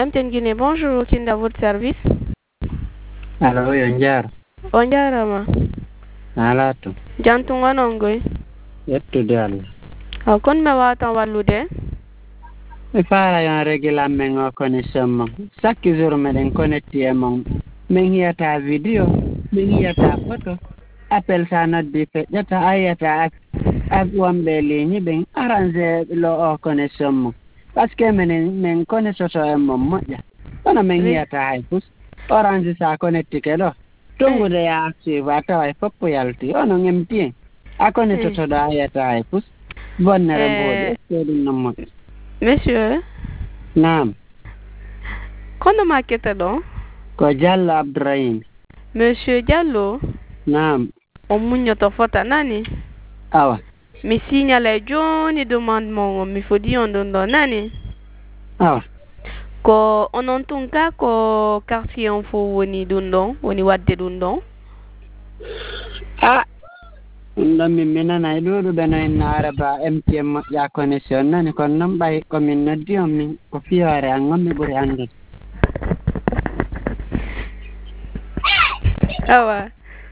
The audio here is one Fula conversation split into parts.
MTN Guinée, bonjour, qui est à votre service? Allo, Yonjar. On jarama. Alatu. Jantunga nongoy. Yettude Allah. Kon me watan wallude? Mi fara yon regular mengo connection mo. Chaque jour meɗen connecti e mon. Min hiyata video, min hiyata photo. Appel sa noddi feƴƴata ayiyata ak wonɓe ligne ɓen arrangé lo o connection mo. Par ce que min connectoto e mon moƴƴa. Kono min hiyata hay pus. Orange sa connectike ɗo. Tongude ya active a tawa e foppo yalti. Ono ngemti a connectoto ɗo ayiyata hay pus. Bonnere mboɗi. Est ce que ɗum non moƴƴa? Monsieur? Naam. Kono makete ɗo? Ko Diallo Abdourahim. Monsieur Diallo? Naam. O muñoto fota nani? Awa. Mi signala joni demandement mi fodi on ɗon ɗo nani? Awa. Ko onon tun ka ko quartier on fo woni ɗum ɗon woni wadde ɗum ɗon? Ɗum ɗon min mi nanay ɗuɗuɓe no en naara ba MTN moƴƴa connexion nani kono noon ɓay komin noddi on min ko fiyoore an on mi ɓuri anndude. Awa.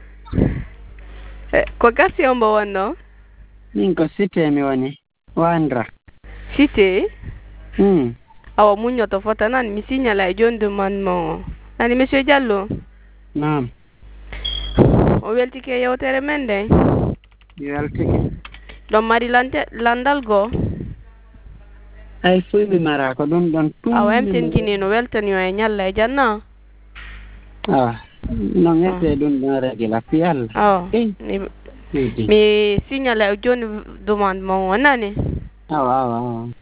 Ko quartier on mbo wonno? Min ko cité mi woni Wandra. Cité? Awa muñoto fota nani mi signala joni demandement nani monsieur Diallo? Naam. O weltike yewtere men de? Mi weltike. Ɗon mari landal goo? Ay fuy mi mara ko ɗum ɗon tum. Awa MTN Guinée no weltani o e ñalla e janna? Awa non ette ɗum ɗon régla fi Allah. Awa mi signala joni demandement o nani? Awa.